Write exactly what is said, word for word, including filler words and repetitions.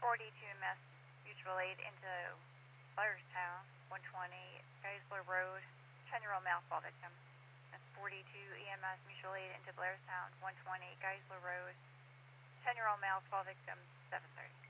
forty-two M S mutual aid into Blairstown, one twenty Geisler Road, ten-year-old mouthfall victim. That's forty-two E M S mutual aid into Blairstown, one twenty Geisler Road, ten-year-old mouthfall victim, seven thirty.